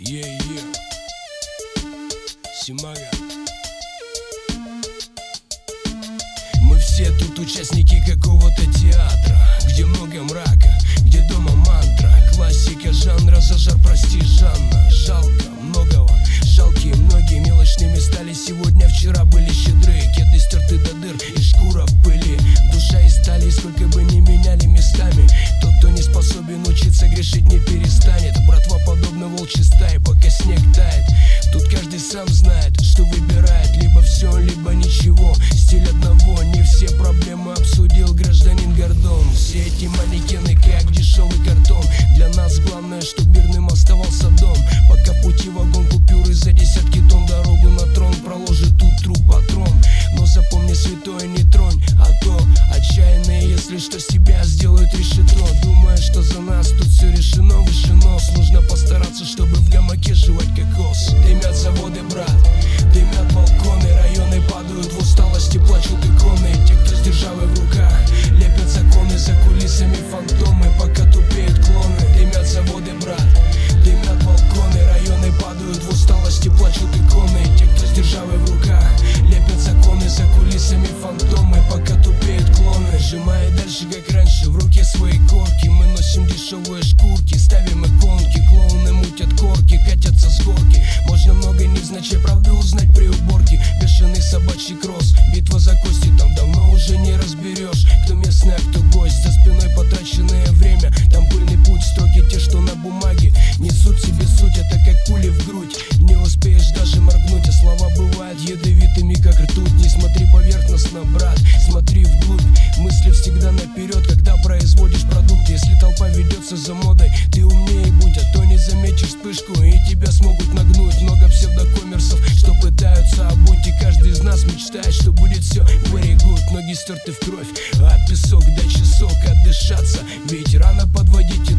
Симага. Мы все тут участники какого-то театра, где много мрака, где дома мантра. Классика жанра, за жар прости, Жанна. Жалко многого, жалкие многие мелочными стали сегодня, вчера были щедры. Кеды стерты до дыр и шкура в пыли. Душа из стали, сколько бы ни меняли местами. Тот, кто не способен учиться, грешить не перестанет. Братва подобно волчьей стае, пока снег тает. Тут каждый сам знает, что выбирает: либо все, либо ничего. Стиль одного, не все проблемы обсудил гражданин Гордон. Все эти манекены как дешевый картон. Для нас главное, чтоб мирным оставался дом. Пока в пути вагон купюры за десятки тонн. Дорогу на трон проложит тут труп патрон. Но запомни, святое, не тронь, а то отчаянные, если что, с тебя сделают решето. Думая, что за нас тут все решено, выше нос. Нужно постараться, чтобы в гамаке жевать кокос. Дымят заводы, брат, дымят балконы. Районы падают в усталости, плачут иконы. Те, кто с державой в руках, лепят законы. За кулисами фантомы, пока тупеют клоны. Дымят заводы, брат, дымят балконы. Районы падают в усталости, плачут иконы. Те, кто с державой в руках, лепят законы. За кулисами фантомы, пока тупеют клоны. Сжимая дальше, как раньше, в руке свои корки. Мы носим дешевые шкурки, ставим иконки. Клоуны мутят корки, катятся с горки. Можно много невзначай правды узнать при уборке. Бешеный собачий кросс, битва за кости. Там давно уже не разберешь, кто местный, а кто гость. За спиной потраченное время, там пыльный путь. Строки те, что на бумаге, несут себе суть. Это как пули в грудь, не успеешь даже моргнуть. А слова бывают ядовитыми, как ртуть. Не смотри поверхностно, брат, смотри вглубь. Мысли всегда наперед, когда производишь продукт. Если толпа ведется за модой, ты умнее будь. А то не заметишь вспышку и тебя смогут нагнуть. Много псевдокоммерсов, что пытаются обуть. И каждый из нас мечтает, что будет все very good. Ноги стерты в кровь, а песок, дай часок отдышаться. Ведь рано подводить